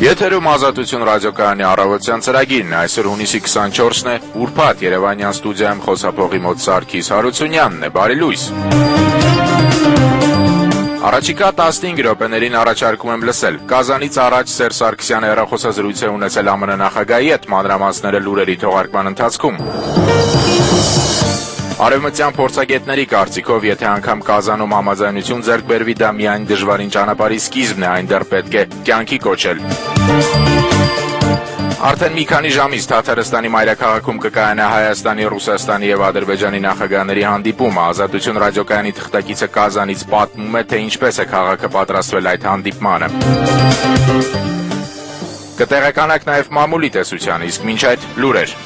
Եթերում Ազատություն ռադիոկայանի առավոտյան ծրագիրն է, այսօր հունիսի 24-ն է, ուրբաթ Երևանյան ստուդիայում խոսափողի մոտ Սարգիս Հարությունյանն է, բարի լույս։ Առաջիկա 15 րոպեներին առաջարկում եմ լսել։ Կազանից առաջ Սերժ Սարգսյանը հեռախոսազրույց է ունեցել ԱՄՆ նախագահի հետ, մանրամասները լուրերի թողարկման ընթացքում։ Արևմտյան փորձագետների կարծիքով, եթե անգամ Կազանում համաձայնություն ձեռք բերվի, դա միայն դժվարին ճանապարհի սկիզբն է, այն դեռ պետք է կյանքի կոչել։ Արդեն մի քանի ժամից Թաթարստանի մայրաքաղաքում կկայանա Հայաստանի, Ռուսաստանի եւ Ադրբեջանի նախագահների հանդիպումը։ Ազատություն ռադիոկայանի թղթակիցը Կազանից պատմում է, թե ինչպես է քաղաքը պատրաստվել այդ հանդիպմանը։ Կտեղեկանաք նաեւ մամուլի տեսությանը, իսկ մինչ այդ լուրեր։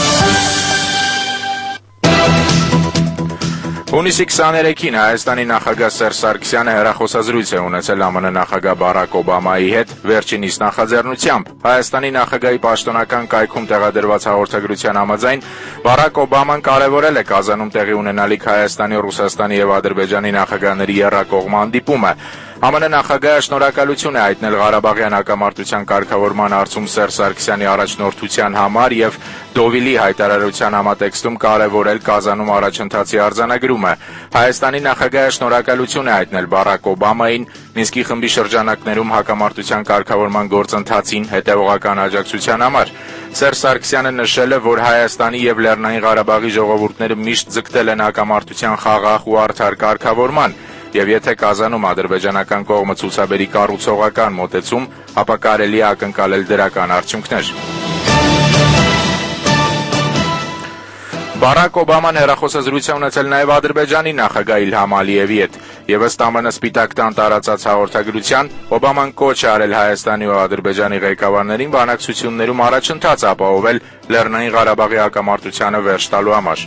Հունիսի 23-ին Հայաստանի նախագահ Սերժ Սարգսյանը հեռախոսազրույց է ունեցել ԱՄՆ նախագահ Բարակ Օբամայի հետ, վերջինիս նախաձեռնությամբ։ Հայաստանի նախագահի պաշտոնական կայքում տեղադրված հաղորդագրության համաձայն Բարակ Օբաման կարևորել է Կազանում տեղի ունենալիք Հայաստանի, Ռուսաստանի եւ Ադրբեջանի նախագահների եռակողմ հանդիպումը։ ԱՄՆ նախագահը շնորհակալություն է հայտնել Ղարաբաղյան հակամարտության կարգավորման հարցում Սերժ Սարգսյանի առաջնորդության համար եւ Դովիլի հայտարարության համատեքստում կարևորել Կազանում առաջընթացի արձանագրումը։ Հայաստանի նախագահը շնորհակալություն է հայտնել Բարակ Օբամային Մինսկի խմբի շրջանակներում հակամարտության կարգավորման գործընթացին հետևողական աջակցության համար։ Սերժ Սարգսյանը նշել է, որ Հայաստանի եւ Լեռնային Ղարաբաղի ժողովուրդները միշտ ձգտել են հակամարտության խաղաղ ու արդար կարգավորման։ Եվ եթե Կազանում ադրբեջանական կողմը ցուցաբերի կառուցողական մոտեցում, ապա կարելի է ակնկալել դրական արդյունքներ։ Բարակ Օբաման հեռախոսազրույց է ունեցել նաև Ադրբեջանի նախագահ Իլհամ Ալիևի հետ, եւ ըստ ԱՄՆ Սպիտակ տան տարածած հաղորդագրության, Օբաման կոչ է արել Հայաստանի ու Ադրբեջանի ղեկավարներին բանակցություններում առաջընթաց ապահովել Լեռնային Ղարաբաղի հակամարտությանը վերջ տալու համար։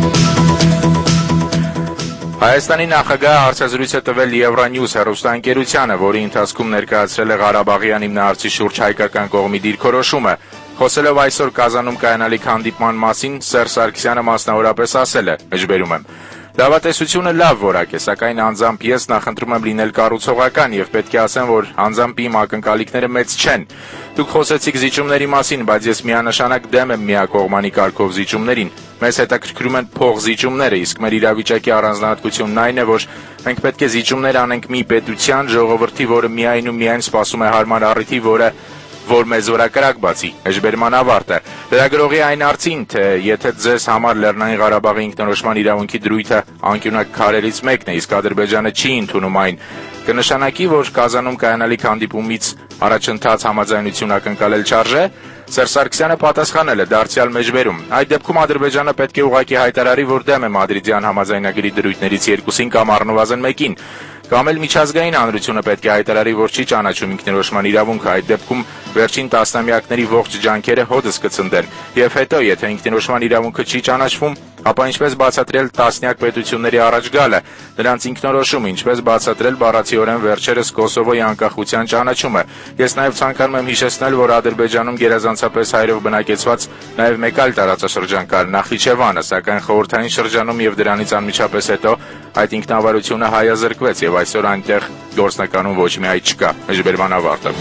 Հայաստանի նախագահը հարցազրույց է տվել Euronews հեռուստաընկերությանը, որի ընթացքում ներկայացրել է Ղարաբաղյան հիմնահարցի շուրջ հայկական կողմի դիրքորոշումը։ Խոսելով այսօր Կազանում կայանալիք հանդիպման մասին, Սերժ Սարգսյանը մասնավորապես ասել է. «Մեջբերում եմ. Լավատեսությունը լավ որակ է, սակայն անձամբ ես նախընտրում եմ լինել կառուցողական եւ պետք է ասեմ, որ անձամբ իմ ակնկալիքները մեծ չեն։ Դուք խոսեցիք զիջումների մասին, բայց ես միանշանակ դեմ եմ միակողմանի կարգով զիջումներին։ Մեզ հետաքրքրում են փոխզիջումները, իսկ մեր իրավիճակի առանձնահատկությունն այն է, որ մենք պետք է զիջումներ անենք մի պետության, ժողովրդի, որը միայն ու միայն սպասում է հարմար առիթի, որ մեզ օրակարգ բացի»։ Մեջբերման ավարտը։ Լրագրողի այն հարցին, թե եթե ձեզ համար Լեռնային Ղարաբաղի ինքնորոշման իրավունքի դրույթը անկյունակ քարերից մեկն է, իսկ Ադրբեջանը չի ընդունում այն, կնշանակի, որ Կազանում կայանալիք հանդիպումից առաջընթաց համաձայնություն ակնկալել չարժե։ Սերժ Սարգսյանը պատասխանել է դարձյալ մեջբերում. «Այդ դեպքում Ադրբեջանը պետք է ուղղակի հայտարարի, որ դեմ է Մադրիդյան համաձայնագրի դրույթներից երկուսին կամ առնվազն մեկին։ Կամ էլ միջազգային հանրությունը պետք է հայտարարի, որ չի ճանաչում ինքնորոշման իրավունքը, այդ դեպքում վերջին տասնամյակների ողջ ջանքերը հօդս կցնդեն։ Եվ հետո, եթե ինքնորոշման իրավունքը չի ճանաչվում, ապա ինչպես բացատրել տասնյակ պետությունների առաջ գալը, նրանց ինքնորոշումը, ինչպես բացատրել բառացիորեն վերջերս Կոսովոյի անկախության ճանաչումը։ Ես նաև ցանկանում եմ հիշեցնել, որ Ադրբեջանում գերազանցապես հայերով բնակեցված նաև մեկ այլ տարածաշրջան կար՝ Նախիջևանը, սակայն խորհրդային շրջանում եւ դրանից անմիջապես հետո այդ ինքնավարությունը հայազրկվեց եւ այսօր այնտեղ գործնականում ոչ մի հայ չկա»։ Մեջբերման ավարտը։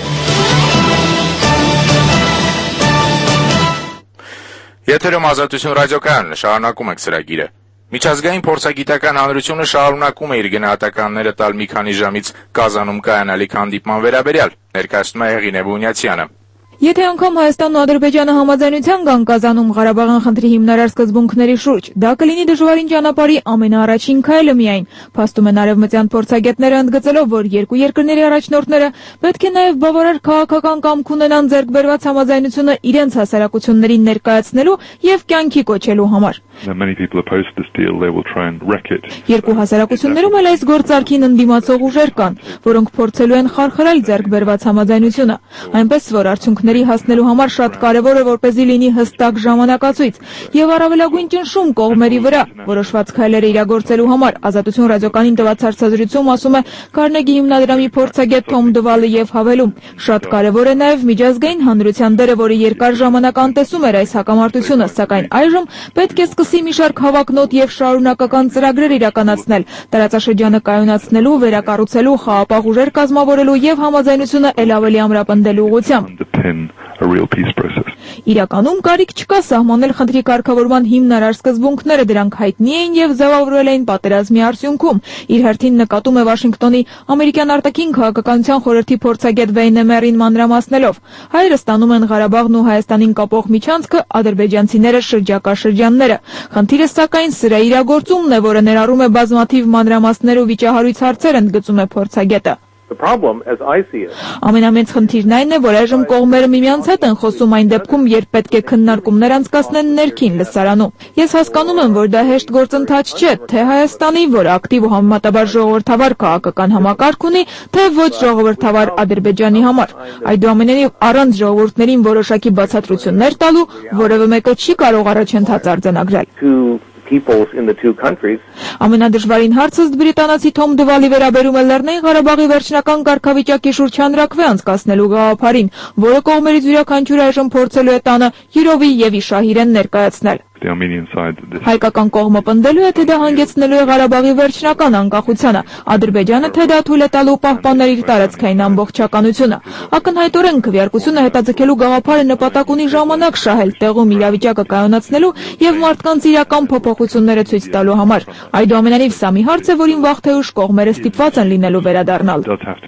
Եթերում Ազատություն ռադիոկայանն է, շարունակում ենք ծրագիրը։ Միջազգային փորձագիտական հանրությունը շարունակում է իր գնահատականները տալ մի քանի ժամից Կազանում կայանալիք հանդիպման վերաբերյալ, ներկայացնում է Հեղինե Բունյացյանը։ Եթե անգամ Հայաստանն ու Ադրբեջանը համաձայնության կան Կազանում Ղարաբաղյան խնդրի հիմնարար սկզբունքների շուրջ, դա կլինի դժվարին ճանապարհի ամենաառաջին քայլը միայն, փաստում են արևմտյան փորձագետները, ընդգծելով, որ երկու երկրների առաջնորդները պետք է նաև բավարար քաղաքական կամք ունենան ձեռք բերված համաձայնությունը իրենց հասարակություններին ներկայացնելու եւ կյանքի կոչելու համար։ Երկու հասարակություններում էլ այս գործարքին ընդդիմացող ուժեր կան, որոնք փորձելու են խարխրել ձեռք բերված համաձայնությունը, այնպես որ արդյունքները կողմերի հասնելու համար շատ կարևոր է, որպեսզի լինի հստակ ժամանակացույց եւ առավելագույն ճնշում կողմերի վրա որոշված քայլերը իրագործելու համար։ Ազատություն ռադիոկայանին տված հարցազրույցում ասում է Կարնեգի հիմնադրամի փորձագետ Թոմ Դվալը եւ հավելում. շատ կարևոր է նաեւ միջազգային հանրության դերը, որը երկար ժամանակ անտեսում էր այս հակամարտությունը, սակայն այժմ պետք է սկսի մի շարք հավակնոտ եւ շարունակական ծրագրեր իրականացնել, տարածաշրջանը կայունացնելու, վերակառուցելու, խաղաղ ուժեր կազմավորելու եւ համաձայնությունը ել ավելի ամրապնդելու ուղղությամբ։ Իրականում կարիք չկա սահմանել խնդրի կարգավորման հիմնարար սկզբունքները, դրանք հայտնի էին եւ ձևավորվել էին պատերազմի արդյունքում։ Իր հերթին նկատում է Վաշինգտոնի ամերիկյան արտաքին քաղաքականության խորհրդի փորձագետ Վեյնե Մերին մանրամասնելով. հայերը ստանում են Ղարաբաղն ու Հայաստանին կապող միջանցքը, ադրբեջանցիները շրջակա շրջանները։ Խնդիրը սակայն սրա իրագործումն է, որը ներառում է բազմաթիվ մանրամասներ ու վիճահարույց հարցեր, ընդգծում է փորձագետը։ Ամենամեծ խնդիրն այն է, որ այժմ կողմերը միմյանց հետ են խոսում այն դեպքում, երբ պետք է քննարկումներ անցկացնեն ներքին լսարանում։ Ես հասկանում եմ, որ դա հեշտ գործընթաց չէ, թե Հայաստանի, որը ակտիվ ու համեմատաբար ժողովրդավար քաղաքական համակարգ ունի, թե ոչ ժողովրդավար Ադրբեջանի համար։ Այդուամենայնիվ, առանց ժողովուրդներին որոշակի բացատրություններ տալու, որևէ մեկը չի կարող առաջընթաց արձանագրել։ Ամենադժվարին հարցը բրիտանացի Թոմ Դվալի վերաբերում է Լեռնային Ղարաբաղի վերջնական կարգավիճակի շուրջ հանրաքվե անցկացնելու գաղափարին, որը կողմերից յուրաքանչյուրը այժմ փորձելու է տանը Յուրովի եւ Իշխահիրեն ներկայացնել։ Հայկական կողմը պնդելու է, թե դա հանգեցնելու է Ղարաբաղի վերջնական անկախությանը, Ադրբեջանը թե դա թույլ է տալու պահպանել իր տարածքային ամբողջականությունը։ Ակնհայտորեն քվեարկությունը հետաձգելու գաղափարը նպատակ ունի ժամանակ շահել տեղում իրավիճակը կայունացնելու եւ մարդկանց իրական փոփոխությունները ցույց տալու համար։ Այդուամենայնիվ սա մի հարց է, որին վաղ թե ուշ կողմերը ստիպված են լինելու վերադառնալ։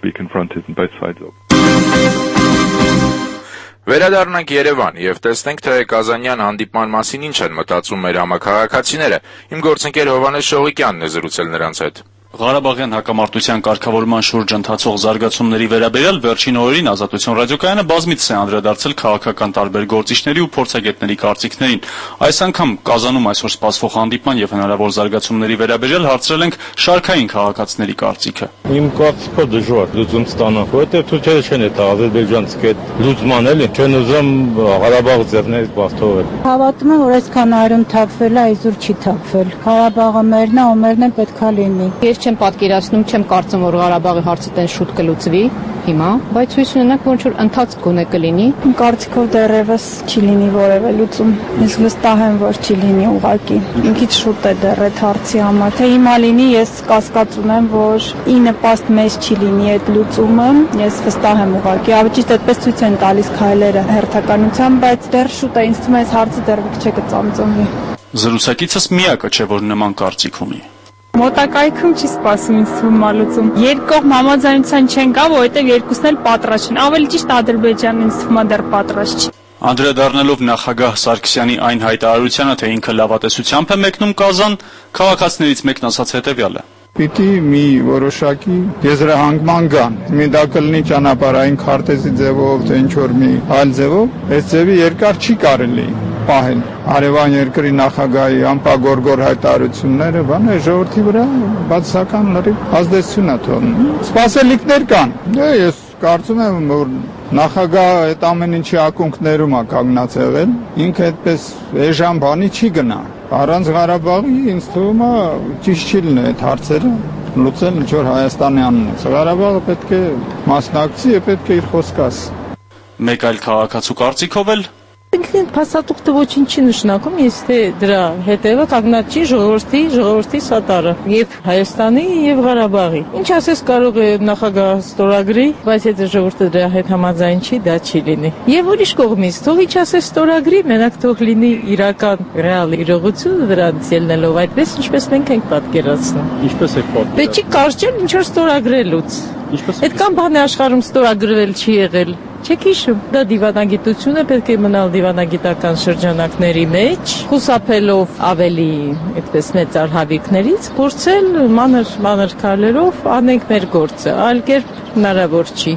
Վերադառնանք Երևան եւ տեսնենք, թե Կազանյան հանդիպման մասին ինչ են մտածում մեր համաքաղաքացիները։ Իմ գործընկեր Հովհաննես Շողիկյանն է զրուցել նրանց հետ։ Ղարաբաղյան հակամարտության կարգավորման շուրջ ընթացող զարգացումների վերաբերյալ վերջին օրերին Ազատություն ռադիոկայանը բազմիցս է անդրադարձել քաղաքական տարբեր գործիչների ու փորձագետների կարծիքներին։ Այս անգամ Կազանում այսօր սպասվող հանդիպման եւ հնարավոր զարգացումների վերաբերյալ հարցրել ենք շարքային քաղաքացիների կարծիքը։ Իմ կարծիքով դժվար լուծում ստանալ, որովհետեւ թուրքերը չեն այդ ադրբեջանցի հետ լուծման էլի, չեն ուզում Ղարաբաղը ձեռներից բացթողել։ Հավատում եմ, որ այսքան այրում թափվել է, այսօր չի թափվել։ Ղարաբաղը մերն է, ու մերն է պետքա լինի։ Չեմ պատկերացնում, չեմ կարծում, որ Ղարաբաղի հարցը տեն շուտ կլուծվի հիմա, բայց հույս ունենանք, որ ինչ-որ ընթացք գոնե կլինի։ Իմ կարծիքով դեռևս չի լինի որևէ լուծում։ Ես վստահ եմ, որ չի լինի ուղղակի։ Ինքից շուտ է դեռ այդ հարցի համար։ Թե հիմա լինի, ես կասկած ունեմ, որ ի նպաստ մեզ չի լինի այդ լուծումը։ Ես վստահ եմ ուղղակի։ Ավելի ճիշտ այդպես ցույց են տալիս քայլերը հերթականությամբ, բայց դեռ շուտ է, ինձ թվում է այս հարցը դեռ չէ կծամծմվի։ Զրուցակիցս միակը չէ, որ նման կարծիք ունի։ Մոտակայքում չի սպասում ինձ թվում մալուծում։ Երկկողմ համաձայնության չեն գա, որովհետև երկուսն էլ պատրաստ չեն։ Ավելի ճիշտ Ադրբեջանն ինձ թվում է դեռ պատրաստ չի։ Անդրադառնալով նախագահ Սարգսյանի այն հայտարարությանը, թե ինքը լավատեսությամբ է մեկնում Կազան, քաղաքացիներից մեկն ասաց հետևյալը. Պիտի մի որոշակի եզրահանգման կան։ Մի դա կլինի ճանապարհային քարտեզի ձևով, թե ինչ-որ մի այլ ձևով, այս ձևի երկար չի կարելի պահել։ Արևան երկրի նախագահի անպագորգոր հայտարարությունները, բանը ժողովրդի վրա բացասական լրիվ ազդեցություն է թողնում։ Սպասելիքներ կան։ Ես կարծում եմ, որ նախագահը այդ ամեն ինչի ակունքներում է կանգնած եղել, ինքը այդպես էժան բանի չի գնա։ Առանց Ղարաբաղի ինձ թվում է ճիշտ չի լինի այդ հարցերը լուծել ինչ-որ Հայաստանի անունից։ Ղարաբաղը պետք է մասնակցի եւ պետք է իր խոսքը ասի։ Մեկ այլ քաղաքացու կարծիքով էլ Ինքնին փաստաթուղթը ոչինչ չի նշանակում, եթե դրա հետևը կանգնած չի ժողովրդի սատարը եւ Հայաստանի եւ Ղարաբաղի։ Ինչ ասես կարող է նախագահ ստորագրի, բայց եթե ժողովուրդը դրա հետ համաձայն չի, դա չի լինի։ Եվ ուրիշ կողմից, թող ինչ ասես ստորագրի, մենակ թող լինի իրական ռեալ իրողությունը դրանց ելնելով, այդպես ինչպես մենք ենք պատկերացնում։ Ինչպես եք պատկերացնում։ Դե չի կարճել ինչ որ ստորագրելուց։ Այդքան բան է աշխարհում ստորագրվել չի եղել։ Չեք հիշում, դա դիվանագիտություն է, պետք է մնալ դիվանագիտական շրջանակների մեջ, խուսափելով ավելի այդպես մեծ արհավիրքներից, փորձել մանր քայլերով անենք մեր գործը, այլ կերպ հնարավոր չի։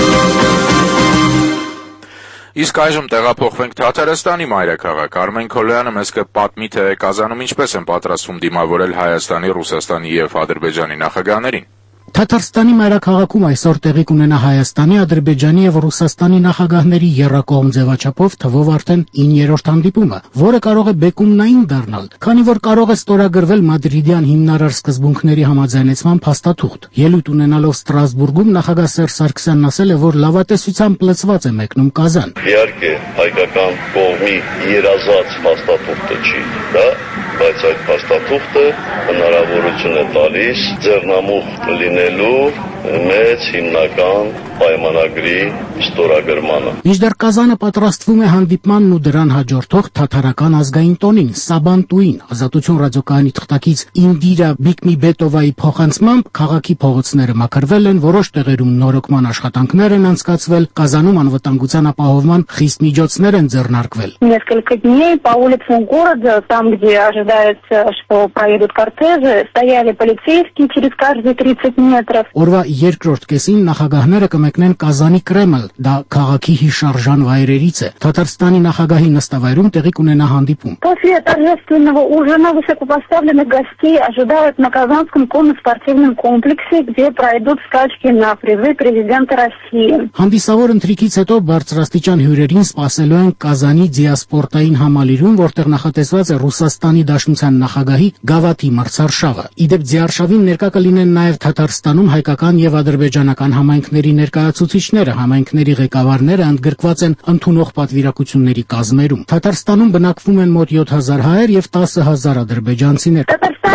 Իսկ այժմ տեղափոխվենք Թաթարստանի մայրաքաղաք։ Արմեն Քոլոյանը մեզ կպատմի, թե Կազանում ինչպես են պատրաստվում դիմավորել Հայաստանի, Ռուսաստանի եւ Ադրբեջանի նախագահներին։ Թաթարստանի մայրաքաղաքում այսօր տեղի կունենա Հայաստանի, Ադրբեջանի եւ Ռուսաստանի նախագահների եռակողմ ձևաչափով թվով արդեն 9-րդ հանդիպումը, որը կարող է բեկումնային դառնալ, քանի որ կարող է ստորագրվել մադրիդյան հիմնարար սկզբունքների համաձայնեցման փաստաթուղթ։ Ելույթ ունենալով Ստրասբուրգում նախագահ Սերժ Սարգսյանն ասել է, որ լավատեսությամբ լցված է մեկնում Կազան։ Իհարկե, հայկական կողմի երազած փաստաթուղթը չի, դա, բայց այդ փաստաթուղթը հնարավորություն է տալիս ձեռնամուխ լինելու մեծ հիմնական պայմանագրի ստորագրմանը։ Մինչդեռ Կազանը պատրաստվում է հանդիպմանն ու դրան հաջորդող թաթարական ազգային տոնին, Սաբանտուին, Ազատություն ռադիոկայանի թղթակից Ինդիրա Բիկմիբետովայի փոխանցմամբ քաղաքի փողոցները մաքրվել են, որոշ տեղերում նորոգման աշխատանքներ են անցկացվել, Կազանում անվտանգության ապահովման խիստ միջոցներ են ձեռնարկվել։ Несколько дней по улицам города, там, где ожидается, что проедут кортежи, стояли полицейские через каждые 30 метров. Օրվա երկրորդ կեսին նախագահները կմեկնեն Կազանի Կրեմլ, դա քաղաքի հիշարժան վայրերից է։ Թաթարստանի նախագահի նստավայրում տեղի կունենա հանդիպում։ После торжественного ужина высокопоставленных гостей ожидают на Казанском конно-спортивном комплексе, где пройдут скачки на призы президента России. Հանդիսավոր ընթրիքից հետո բարձրաստիճան հյուրերին սպասելու են Կազանի Դիասպորտային համալիրում, որտեղ նախատեսված է Ռուսաստանի Դաշնության նախագահի գավաթի մրցարշավը։ Իդեպ ձիարշավին ներկա կլինեն նաև Թաթարստանում հայկական եւ ադրբեջանական համայնքների ներկայացուցիչները, համայնքների ղեկավարները ընդգրկված են ընդունող պատվիրակությունների կազմերում։ Թաթարստանում բնակվում են մոտ 7000 հայեր եւ 10000 ադրբեջանցիներ։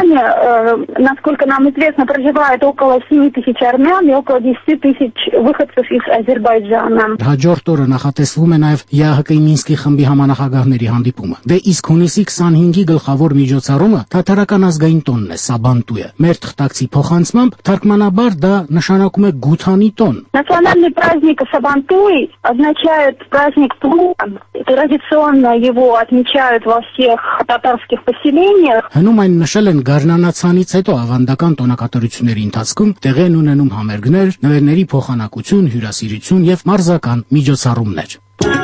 Насколько нам известно, проживает около 7 тысяч армян и около 10 тысяч выходцев из Азербайджана. Հաջորդ օրը նախատեսվում է նաև ԵԱՀԿ-ի Մինսկի խմբի համանախագահների հանդիպումը։ Դե իսկ հունիսի 25-ի գլխավոր միջոցառումը թաթարական ազգային տոնն է, Սաբանտուը։ Մեր թղթակցի փոխանցմամբ թարգմանաբար դա նշանակում է գութանի տոն։ Национальный праздник Сабантуй означает праздник плуга. Традиционно его отмечают во всех татарских поселениях. Հնում այն նշել են գարնանացանից հետո ավանդական տոնակատարությունների ընթացքում տեղի են ունենում համերգներ, նվերների փոխանակություն, հյուրասիրություն եւ մարզական միջոցառումներ։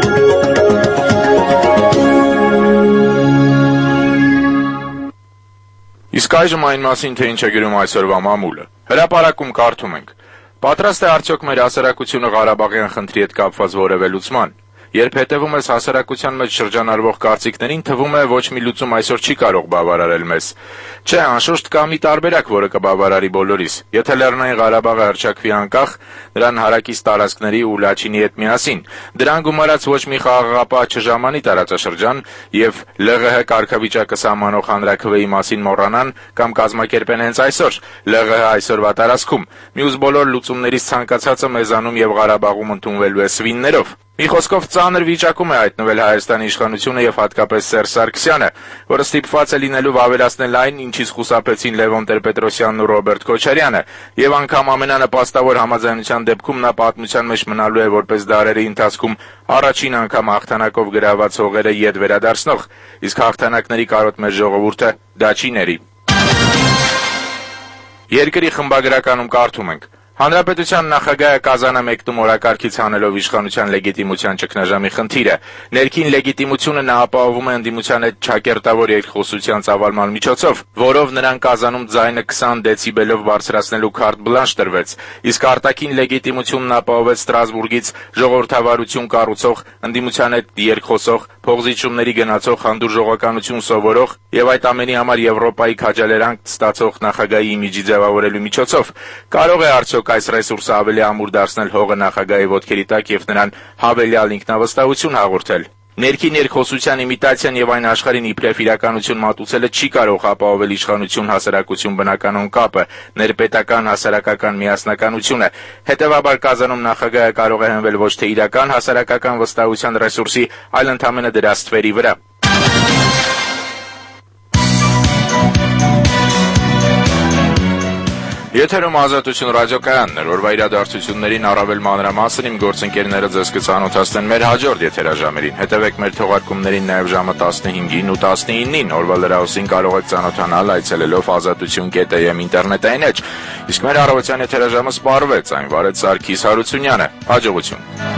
Իսկ այժմ այն մասին, թե ինչ է գրում այսօրվա մամուլը։ Հրապարակում կարդում ենք. Պատրաստ է արդյոք մեր հասարակությունը Ղարաբաղյան խնդրի հետ կապված որևէ լուծման։ Երբ հետևում ես հասարակության մեջ շրջանառվող կարծիքներին, թվում է ոչ մի լուծում այսօր չի կարող բավարարել մեզ։ Չէ, անշուշտ կա մի տարբերակ, որը կբավարարի բոլորիս։ Եթե Լեռնային Ղարաբաղը հռչակվի անկախ, նրան հարակից տարածքների ու Լաչինի հետ միասին, դրան գումարած ոչ մի խաղաղապահ չժամանի տարածաշրջան եւ ԼՂՀ կարգավիճակը սահմանող հանրաքվեի մասին մոռանան կամ կազմակերպեն հենց այսօր ԼՂՀ այսօրվա տարածքում։ Մյուս բոլոր լուծումներից ցանկացածը մեզանում եւ Ղարաբաղում ընդունվելու է սվիններով։ Մի խոսքով ծանր վիճակում է հայտնվել Հայաստանի իշխանությունը եւ հատկապես Սերժ Սարգսյանը, որը ստիպված է լինելու վավերացնել այն, ինչից խուսափեցին Լևոն Տեր-Պետրոսյանն ու Ռոբերտ Քոչարյանը, եւ անգամ ամենանպաստավոր համաձայնության դեպքում նա պատմության մեջ մնալու է որպես դարերի ընթացքում առաջին անգամ հաղթանակով գրաված հողերը ետ վերադարձնող, իսկ հաղթանակների կարոտ մեր ժողովուրդը դա չի ների։ Երկրի խմբագրականում կարդում ենք. Հանրապետության նախագահը Կազանը մեկնում օրակարգից հանելով իշխանության լեգիտիմության ճգնաժամի խնդիրը։ Ներքին լեգիտիմությունը նա ապահովում է ընդդիմության հետ ճակերտավոր երկխոսության ծավալման միջոցով, որով նրան Կազանում ձայնը 20 դեցիբելով բարձրացնելու քարտ բլանշ տրվեց, իսկ արտաքին լեգիտիմությունն ապահովեց Ստրասբուրգից ժողովրդավարություն կառուցող, ընդդիմության հետ երկխոսող, փողզիջումների գնացող հանդուրժողականություն սովորող եւ այդ ամենի համար Եվրոպայի քաջալերանք ստացող նախագահի իմիջի ձևավորելու միջոցով կարող է արդյոք այս ռեսուրսը ավելի ամուր դարձնել հողը նախագահի ոտքերի տակ եւ նրան հավելյալ ինքնավստահություն հաղորդել։ Ներքին երկխոսության իմիտացիան եւ այն աշխարհին իբրև իրականություն մատուցելը չի կարող ապահովել իշխանություն-հասարակություն բնականոն կապը, ներպետական հասարակական միասնականությունը։ Հետևաբար Կազանում նախագահը կարող է հենվել ոչ թե իրական հասարակական վստահության ռեսուրսի, այլ ընդամենը դրա ստվերի վրա։ Եթերում Ազատություն ռադիոկայանն էր, օրվա իրադարձություններին առավել մանրամասն իմ գործընկերները ձեզ կծանոթացնեն մեր հաջորդ եթերաժամերին։ Հետևեք մեր թողարկումներին նաև ժամը 15-ին ու 19-ին, օրվա լրահոսին կարող եք ծանոթանալ այցելելով azatutun.am ինտերնետային էջ։ Իսկ մեր առավոտյան եթերաժամը սպառվեց, այն վարեց Սարգիս Հարությունյանը։ Հաջողություն։